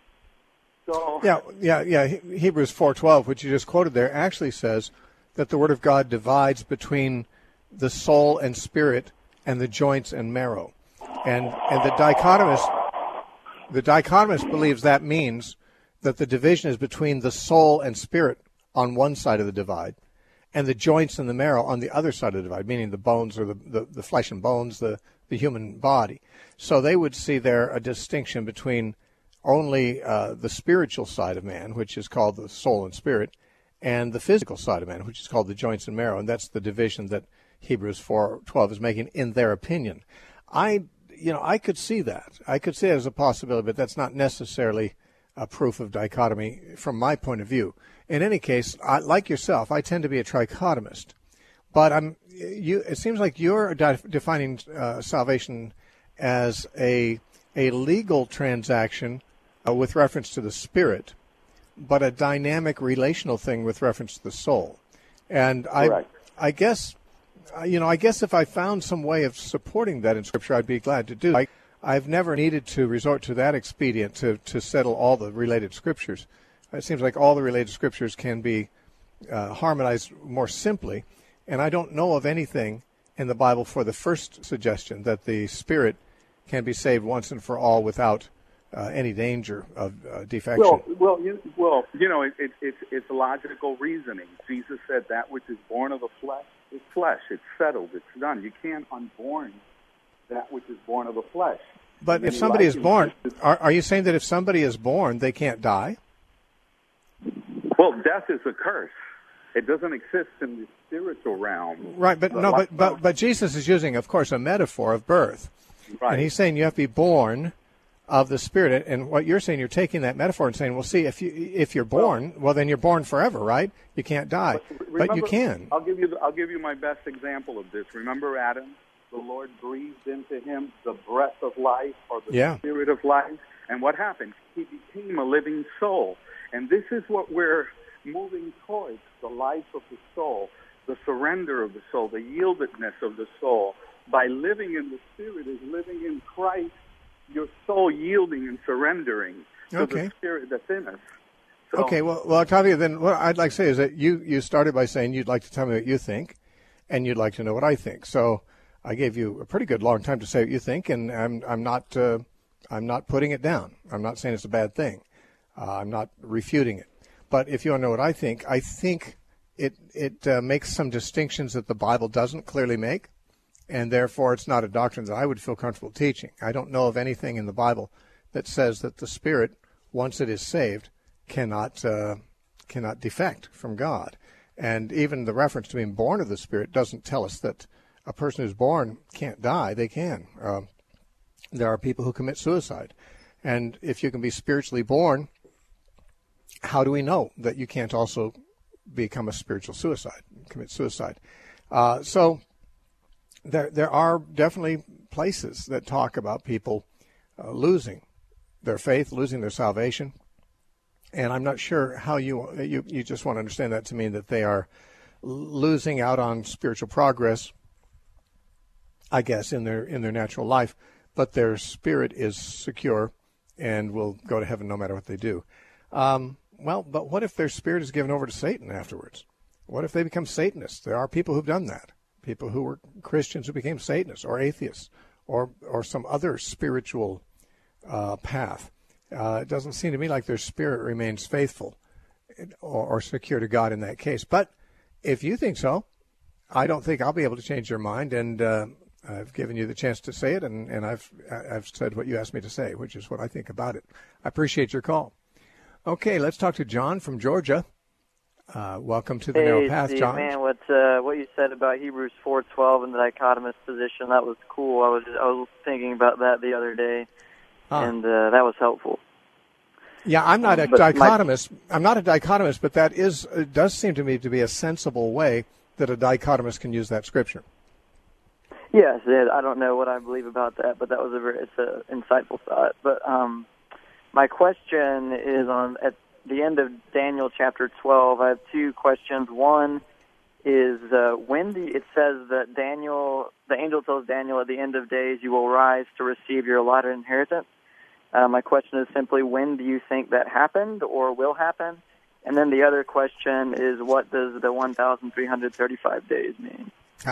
So, yeah, yeah, yeah. Hebrews four twelve, which you just quoted there, actually says that the Word of God divides between the soul and spirit and the joints and marrow. And and the dichotomist, the dichotomist believes that means that the division is between the soul and spirit on one side of the divide and the joints and the marrow on the other side of the divide, meaning the bones or the, the, the flesh and bones, the, the human body. So they would see there a distinction between only uh, the spiritual side of man, which is called the soul and spirit, and the physical side of man, which is called the joints and marrow, and that's the division that Hebrews four twelve is making in their opinion. I, you know, I could see that. I could see it as a possibility, but that's not necessarily a proof of dichotomy from my point of view. In any case, I, like yourself, I tend to be a trichotomist, but I'm. You. It seems like you're de- defining uh, salvation as a a legal transaction uh, with reference to the spirit, but a dynamic relational thing with reference to the soul. And I, Correct. I guess, you know, I guess if I found some way of supporting that in Scripture, I'd be glad to do. I, I've never needed to resort to that expedient to, to settle all the related Scriptures. It seems like all the related Scriptures can be uh, harmonized more simply, and I don't know of anything in the Bible for the first suggestion that the Spirit can be saved once and for all without uh, any danger of uh, defection. Well, well, you, well, you know, it, it, it's it's logical reasoning. Jesus said that which is born of the flesh is flesh. It's settled. It's done. You can't unborn that which is born of the flesh. But if somebody is born, are, are you saying that if somebody is born, they can't die? Well, death is a curse. It doesn't exist in the spiritual realm. Right, but no, but, but but Jesus is using, of course, a metaphor of birth. Right. And he's saying you have to be born of the Spirit. And what you're saying, you're taking that metaphor and saying, well, see, if you if you're born, well, then you're born forever, right? You can't die, remember, but you can. I'll give you the, I'll give you my best example of this. Remember Adam? The Lord breathed into him the breath of life, or the yeah. spirit of life. And what happened? He became a living soul. And this is what we're moving towards, the life of the soul, the surrender of the soul, the yieldedness of the soul. By living in the Spirit is living in Christ, your soul yielding and surrendering to okay. the Spirit that's in us. So, okay, well, well, Octavio, then what I'd like to say is that you, you started by saying you'd like to tell me what you think, and you'd like to know what I think. So I gave you a pretty good long time to say what you think, and I'm I'm not uh, I'm not putting it down. I'm not saying it's a bad thing. Uh, I'm not refuting it. But if you want to know what I think, I think it it uh, makes some distinctions that the Bible doesn't clearly make, and therefore it's not a doctrine that I would feel comfortable teaching. I don't know of anything in the Bible that says that the Spirit, once it is saved, cannot uh, cannot defect from God. And even the reference to being born of the Spirit doesn't tell us that a person who's born can't die. They can. Uh, there are people who commit suicide. And if you can be spiritually born, how do we know that you can't also become a spiritual suicide, commit suicide? Uh, so there there are definitely places that talk about people uh, losing their faith, losing their salvation. And I'm not sure how you, you, you just want to understand that to mean that they are losing out on spiritual progress, I guess, in their in their natural life, but their spirit is secure and will go to heaven no matter what they do. Um, well, but what if their spirit is given over to Satan afterwards? What if they become Satanists? There are people who've done that. People who were Christians who became Satanists or atheists or or some other spiritual uh, path. Uh, it doesn't seem to me like their spirit remains faithful or, or secure to God in that case. But if you think so, I don't think I'll be able to change your mind, and uh, I've given you the chance to say it, and, and I've I've said what you asked me to say, which is what I think about it. I appreciate your call. Okay, let's talk to John from Georgia. Uh, welcome to the hey, Narrow Path, Steve, John. Man, what uh, what you said about Hebrews four twelve and the dichotomous position, that was cool. I was I was thinking about that the other day, ah. and uh, that was helpful. Yeah, I'm not a but dichotomist. My... I'm not a dichotomist, but that is it does seem to me to be a sensible way that a dichotomist can use that scripture. Yes, I don't know what I believe about that, but that was a very it's an insightful thought. But um, my question is on at the end of Daniel chapter twelve. I have two questions. One is uh, when the, it says that Daniel, the angel tells Daniel, at the end of days you will rise to receive your allotted inheritance. Uh, my question is simply, when do you think that happened or will happen? And then the other question is, what does the one thousand three hundred thirty-five days mean?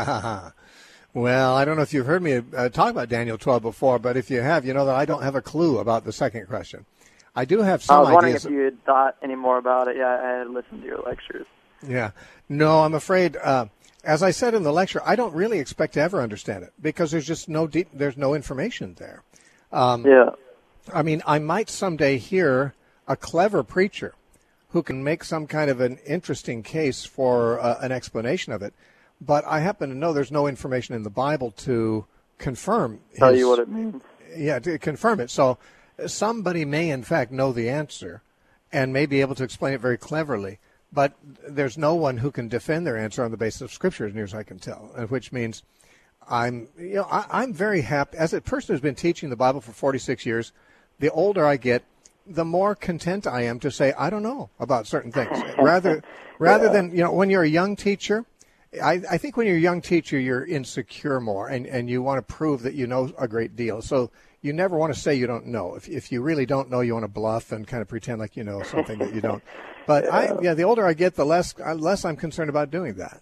Well, I don't know if you've heard me uh, talk about Daniel twelve before, but if you have, you know that I don't have a clue about the second question. I do have some ideas. I was wondering if you had thought any more about it. Yeah, I had listened to your lectures. Yeah. No, I'm afraid, uh, as I said in the lecture, I don't really expect to ever understand it because there's just no deep, there's no information there. Um, yeah. I mean, I might someday hear a clever preacher who can make some kind of an interesting case for uh, an explanation of it, but I happen to know there's no information in the Bible to confirm his, tell you what it means. Yeah, to confirm it. So somebody may, in fact, know the answer and may be able to explain it very cleverly, but there's no one who can defend their answer on the basis of Scripture, as near as I can tell, which means I'm, you know, I, I'm very happy. As a person who's been teaching the Bible for forty-six years, the older I get, the more content I am to say, I don't know about certain things. Rather, rather yeah. than, you know, when you're a young teacher, I, I think when you're a young teacher, you're insecure more, and, and you want to prove that you know a great deal. So you never want to say you don't know. If if you really don't know, you want to bluff and kind of pretend like you know something that you don't. But yeah. I, yeah, the older I get, the less less I'm concerned about doing that.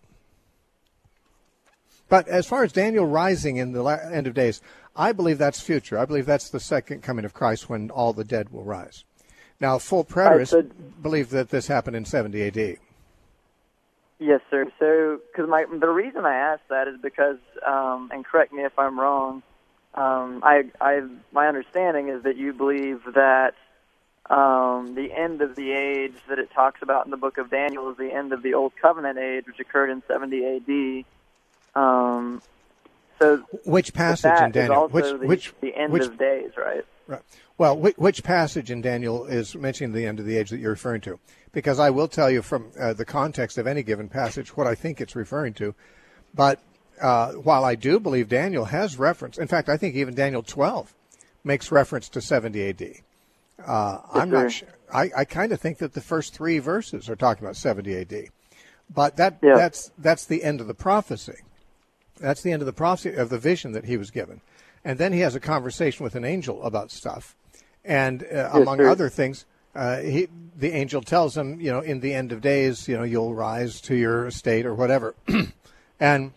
But as far as Daniel rising in the end of days, I believe that's future. I believe that's the second coming of Christ when all the dead will rise. Now, full preterists right, so, believe that this happened in seventy A D. Yes, sir. So, because my the reason I asked that is because, um, and correct me if I'm wrong, um, I, I my understanding is that you believe that um, the end of the age that it talks about in the book of Daniel is the end of the Old Covenant age, which occurred in seventy A D. Um, so, which passage in Daniel? Is which the, which the end which, of days, right? Right. Well, which, which passage in Daniel is mentioning the end of the age that you're referring to? Because I will tell you from uh, the context of any given passage what I think it's referring to. But uh, while I do believe Daniel has reference, in fact, I think even Daniel twelve makes reference to seventy A D. Uh, yes, I'm sir. not sure. I, I kind of think that the first three verses are talking about seventy A D. But that yeah. that's that's the end of the prophecy. That's the end of the prophecy of the vision that he was given. And then he has a conversation with an angel about stuff. And uh, yes, among sir. other things, uh, he, the angel tells him, you know, in the end of days, you know, you'll rise to your estate or whatever. And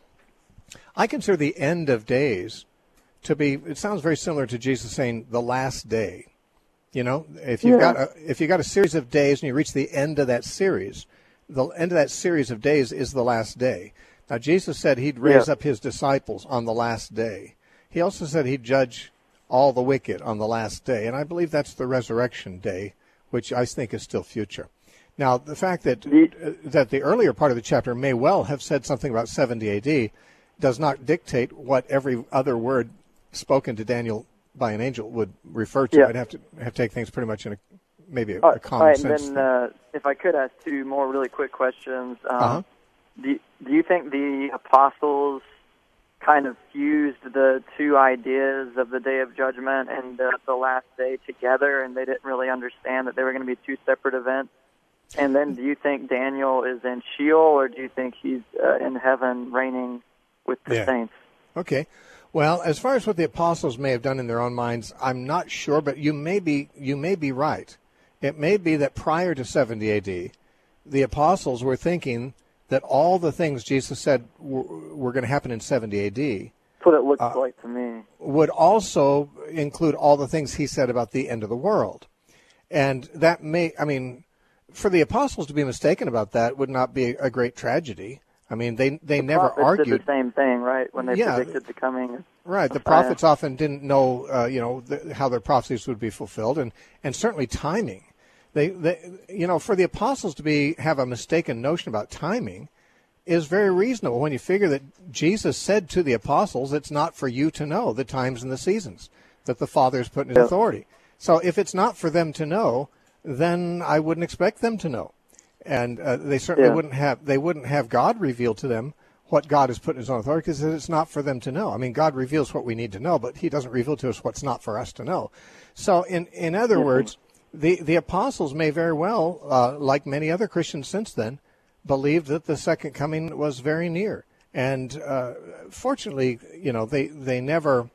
I consider the end of days to be, it sounds very similar to Jesus saying the last day. You know, if you've yeah. got a, if you've got a series of days and you reach the end of that series, the end of that series of days is the last day. Now, Jesus said he'd raise yeah. up his disciples on the last day. He also said he'd judge all the wicked on the last day, and I believe that's the resurrection day, which I think is still future. Now, the fact that the, uh, that the earlier part of the chapter may well have said something about seventy A D does not dictate what every other word spoken to Daniel by an angel would refer to. Yeah. I'd have to have to take things pretty much in a maybe a, all a common all right, sense. And then, uh, if I could ask two more really quick questions. Um, uh-huh. do, do you think the apostles kind of fused the two ideas of the Day of Judgment and the, the last day together, and they didn't really understand that they were going to be two separate events? And then do you think Daniel is in Sheol, or do you think he's uh, in heaven reigning with the yeah. saints? Okay. Well, as far as what the apostles may have done in their own minds, I'm not sure, but you may be you may be right. It may be that prior to seventy A D, the apostles were thinking that all the things Jesus said were, were going to happen in seventy A D That's what it looks uh, like to me. would also include all the things he said about the end of the world. And that may, I mean, for the apostles to be mistaken about that would not be a great tragedy. I mean, they they the never prophets argued. did the same thing, right? When they Yeah, predicted the coming. Right. The Messiah. prophets often didn't know, uh, you know, the, how their prophecies would be fulfilled, and, and certainly timing. They, they, you know, for the apostles to be have a mistaken notion about timing is very reasonable when you figure that Jesus said to the apostles, "It's not for you to know the times and the seasons that the Father has put in His yeah. authority." So if it's not for them to know, then I wouldn't expect them to know. And uh, they certainly yeah. wouldn't have they wouldn't have God reveal to them what God has put in His own authority, because it's not for them to know. I mean, God reveals what we need to know, but He doesn't reveal to us what's not for us to know. So, in in other mm-hmm. words, the the apostles may very well, uh, like many other Christians since then, believed that the second coming was very near. And uh, fortunately, you know, they they never.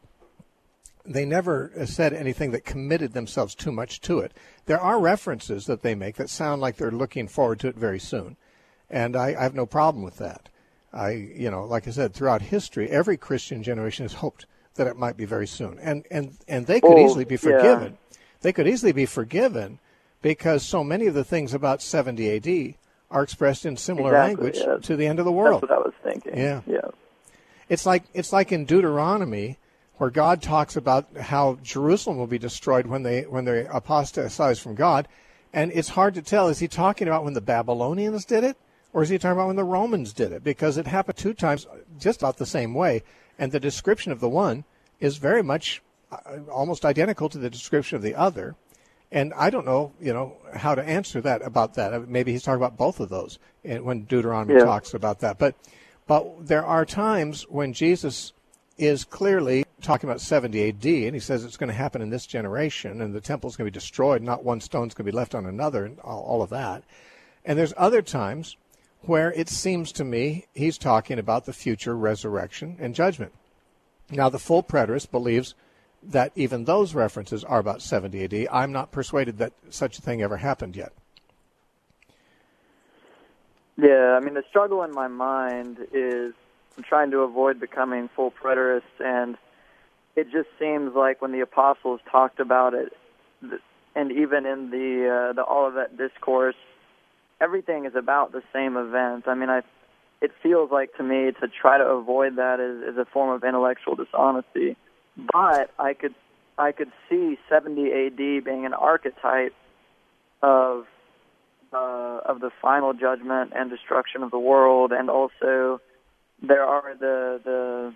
They never said anything that committed themselves too much to it. There are references that they make that sound like they're looking forward to it very soon, and I, I have no problem with that. I, you know, like I said, throughout history, every Christian generation has hoped that it might be very soon, and and and they could oh, easily be forgiven. Yeah. They could easily be forgiven because so many of the things about seventy A D are expressed in similar exactly, language yeah. to the end of the world. That's what I was thinking. Yeah. Yeah. It's like it's like in Deuteronomy, where God talks about how Jerusalem will be destroyed when they when they apostatize from God, and it's hard to tell, is he talking about when the Babylonians did it, or is he talking about when the Romans did it? Because it happened two times just about the same way, and the description of the one is very much uh, almost identical to the description of the other. And I don't know, you know, how to answer that about that. Maybe he's talking about both of those when Deuteronomy yeah. talks about that. But But there are times when Jesus is clearly talking about seventy A D, and he says it's going to happen in this generation, and the temple's going to be destroyed, not one stone's going to be left on another, and all, all of that. And there's other times where it seems to me he's talking about the future resurrection and judgment. Now, the full preterist believes that even those references are about seventy A D. I'm not persuaded that such a thing ever happened yet. Yeah, I mean, the struggle in my mind is I'm trying to avoid becoming full preterist, and it just seems like when the apostles talked about it, and even in the uh, the Olivet Discourse, everything is about the same event. I mean, I it feels like to me to try to avoid that is, is a form of intellectual dishonesty. But I could I could see seventy A D being an archetype of uh, of the final judgment and destruction of the world, and also there are the the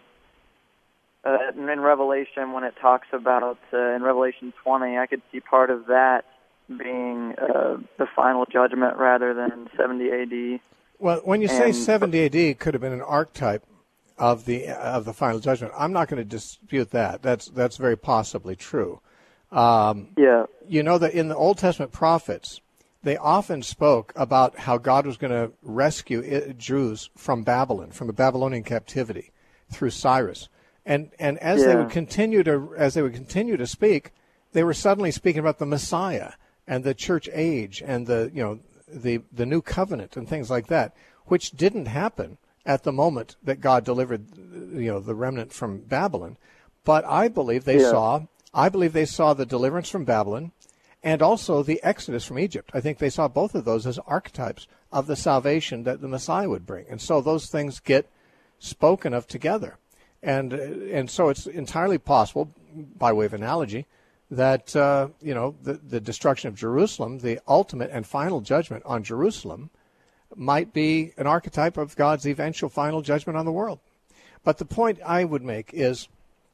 uh, in Revelation when it talks about uh, in Revelation twenty, I could see part of that being uh, the final judgment rather than seventy A D. Well, when you say and, seventy A D, it could have been an archetype of the of the final judgment. I'm not going to dispute that. That's that's very possibly true. Um, yeah. You know that in the Old Testament prophets, they often spoke about how God was going to rescue Jews from Babylon, from the Babylonian captivity, through Cyrus. And and as yeah. they would continue to as they would continue to speak, they were suddenly speaking about the Messiah and the church age and the you know the the new covenant and things like that, which didn't happen at the moment that God delivered you know the remnant from Babylon. But I believe they yeah. saw I believe they saw the deliverance from Babylon and also the exodus from Egypt. I think they saw both of those as archetypes of the salvation that the Messiah would bring. And so those things get spoken of together. And and so it's entirely possible, by way of analogy, that uh, you know the, the destruction of Jerusalem, the ultimate and final judgment on Jerusalem, might be an archetype of God's eventual final judgment on the world. But the point I would make is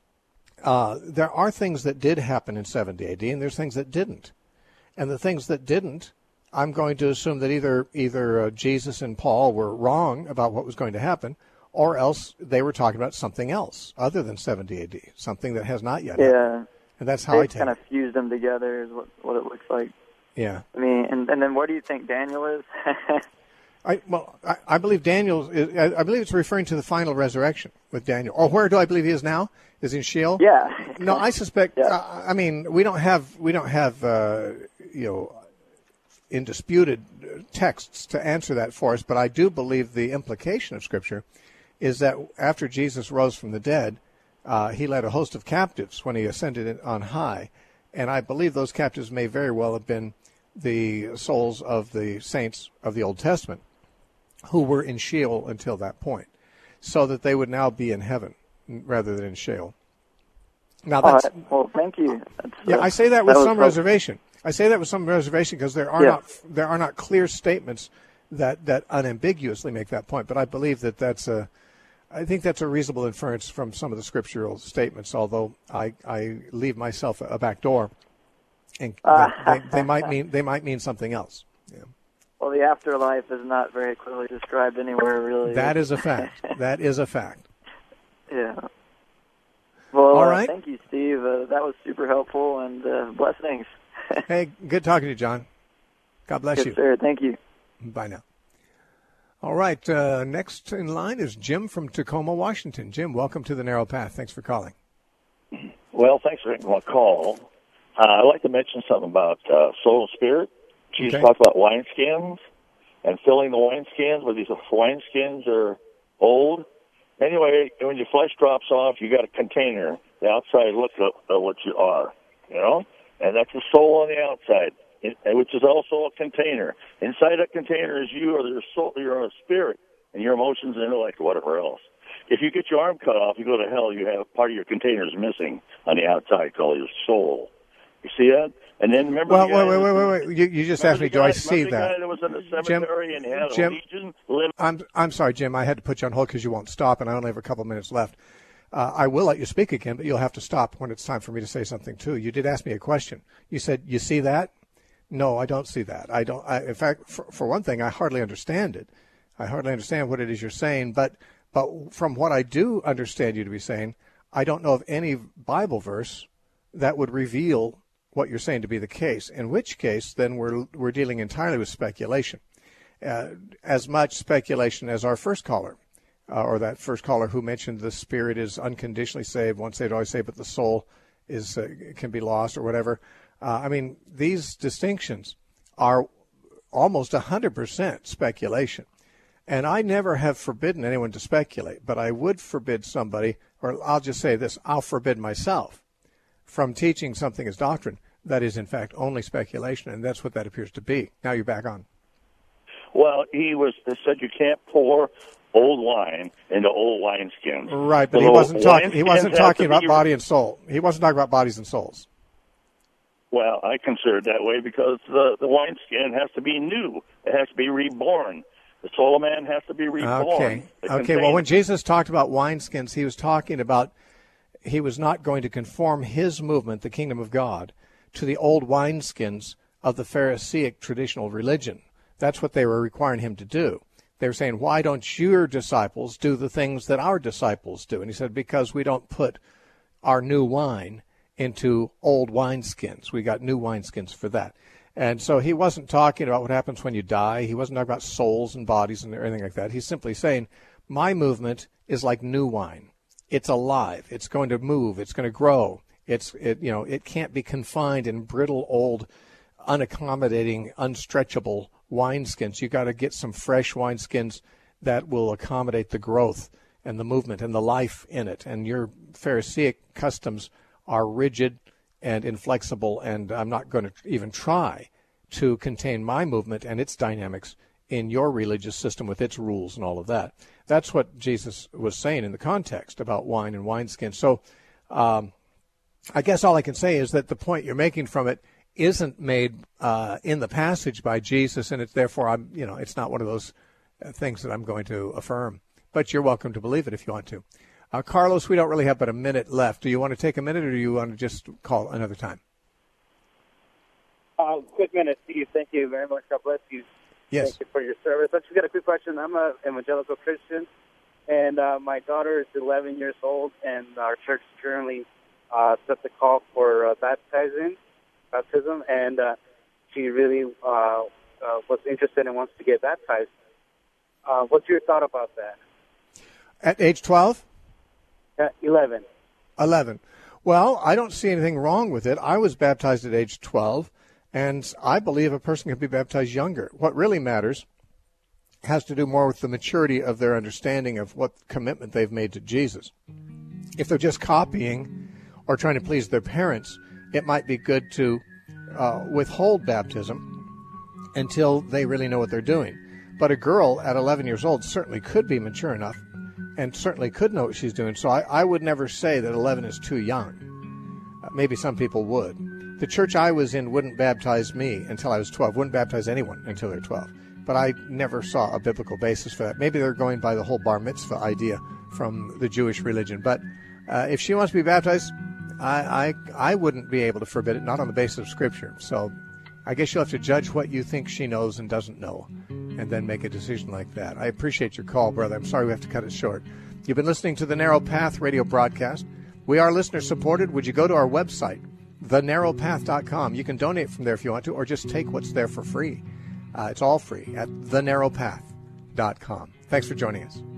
uh, there are things that did happen in seventy A D, and there's things that didn't. And the things that didn't, I'm going to assume that either either uh, Jesus and Paul were wrong about what was going to happen, or else they were talking about something else other than seventy A D, something that has not yet yeah. happened. And that's how they I take kind of it. fused them together is what, what it looks like. Yeah. I mean, and, and then where do you think Daniel is? I, well, I, I believe Daniel, is, I believe it's referring to the final resurrection with Daniel. Or where do I believe he is now? Is he in Sheol? Yeah. No, I suspect, yeah. uh, I mean, we don't have, we don't have, uh, you know, indisputed texts to answer that for us, but I do believe the implication of Scripture is that after Jesus rose from the dead, uh, he led a host of captives when he ascended on high. And I believe those captives may very well have been the souls of the saints of the Old Testament who were in Sheol until that point, so that they would now be in heaven rather than in Sheol. Now, that's, All right. Well, thank you. That's, yeah, uh, I say that with that some helpful. reservation. I say that with some reservation because there are Yeah. not there are not clear statements that, that unambiguously make that point. But I believe that that's a I think that's a reasonable inference from some of the scriptural statements. Although I, I leave myself a back door, and Uh, they, they might mean they might mean something else. Yeah. Well, the afterlife is not very clearly described anywhere, really. That is a fact. That is a fact. Yeah. Well, All uh, right. thank you, Steve. Uh, that was super helpful, and uh, blessings. Hey, good talking to you, John. God bless Yes, you. sir. Thank you. Bye now. All right. Uh, next in line is Jim from Tacoma, Washington. Jim, welcome to the Narrow Path. Thanks for calling. Well, thanks for taking my call. Uh, I'd like to mention something about uh, soul and spirit. Jesus Okay. talked about wineskins and filling the wineskins, but these wineskins are old. Anyway, when your flesh drops off, you got a container. The outside looks at, at what you are, you know? And that's the soul on the outside. which is also a container. Inside that container is you, or your soul, your spirit, and your emotions and intellect, or whatever else. If you get your arm cut off, you go to hell, you have part of your container is missing on the outside called your soul. You see that? And then remember well, the guy wait, wait, was, wait, wait, You, you just asked me, do guy, I see the that? guy that was in the cemetery Jim, and had Jim, a legion living. I'm, I'm sorry, Jim. I had to put you on hold because you won't stop, and I only have a couple minutes left. Uh, I will let you speak again, but you'll have to stop when it's time for me to say something, too. You did ask me a question. You said, you see that? No, I don't see that. I don't. I, in fact, for, for one thing, I hardly understand it. I hardly understand what it is you're saying, but but from what I do understand you to be saying, I don't know of any Bible verse that would reveal what you're saying to be the case, in which case then we're we're dealing entirely with speculation, uh, as much speculation as our first caller, uh, or that first caller who mentioned the spirit is unconditionally saved, once saved, always saved, but the soul is uh, can be lost or whatever. Uh, I mean, these distinctions are almost one hundred percent speculation. And I never have forbidden anyone to speculate, but I would forbid somebody, or I'll just say this, I'll forbid myself from teaching something as doctrine that is, in fact, only speculation, and that's what that appears to be. Now you're back on. Well, he was he said you can't pour old wine into old wineskins. Right, but so he wasn't talking. He wasn't talking about be, body and soul. He wasn't talking about bodies and souls. Well, I consider it that way because the the wineskin has to be new. It has to be reborn. The soul of man has to be reborn. Okay. Okay. Well, when Jesus talked about wineskins, he was talking about he was not going to conform his movement, the kingdom of God, to the old wineskins of the Pharisaic traditional religion. That's what they were requiring him to do. They were saying, why don't your disciples do the things that our disciples do? And he said, because we don't put our new wine into old wineskins. We got new wineskins for that. And so he wasn't talking about what happens when you die. He wasn't talking about souls and bodies and anything like that. He's simply saying, my movement is like new wine. It's alive. It's going to move. It's going to grow. It's, it, you know, it can't be confined in brittle, old, unaccommodating, unstretchable wineskins. You've got to get some fresh wineskins that will accommodate the growth and the movement and the life in it. And your Pharisaic customs are rigid and inflexible, and I'm not going to even try to contain my movement and its dynamics in your religious system with its rules and all of that. That's what Jesus was saying in the context about wine and wineskins. So um, I guess all I can say is that the point you're making from it isn't made uh, in the passage by Jesus, and it's therefore, I'm, you know, it's not one of those things that I'm going to affirm. But you're welcome to believe it if you want to. Uh, Carlos, we don't really have but a minute left. Do you want to take a minute, or do you want to just call another time? Uh, quick minute, Steve. Thank you very much. God bless you. Yes. Thank you for your service. I just got a quick question. I'm an evangelical Christian, and uh, my daughter is eleven years old, and our church currently uh, set the call for uh, baptizing, baptism, and uh, she really uh, uh, was interested and wants to get baptized. Uh, what's your thought about that? At age twelve? Uh, eleven. eleven. Well, I don't see anything wrong with it. I was baptized at age twelve, and I believe a person can be baptized younger. What really matters has to do more with the maturity of their understanding of what commitment they've made to Jesus. If they're just copying or trying to please their parents, it might be good to uh, withhold baptism until they really know what they're doing. But a girl at eleven years old certainly could be mature enough and certainly could know what she's doing. So I, I would never say that eleven is too young. Uh, maybe some people would. The church I was in wouldn't baptize me until I was twelve, wouldn't baptize anyone until they're twelve. But I never saw a biblical basis for that. Maybe they're going by the whole bar mitzvah idea from the Jewish religion. But uh, if she wants to be baptized, I, I, I wouldn't be able to forbid it, not on the basis of Scripture. So I guess you'll have to judge what you think she knows and doesn't know, and then make a decision like that. I appreciate your call, brother. I'm sorry we have to cut it short. You've been listening to the Narrow Path radio broadcast. We are listener-supported. Would you go to our website, the narrow path dot com? You can donate from there if you want to, or just take what's there for free. Uh, it's all free at the narrow path dot com. Thanks for joining us.